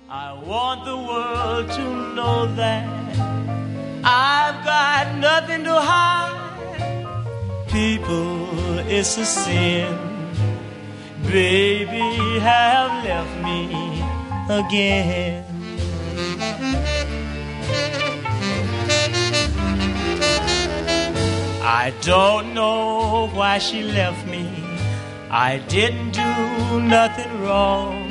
I want the world to know that I've got nothing to hide. People, it's a sin. Baby, have left me again. I don't know why she left me. I didn't do nothing wrong.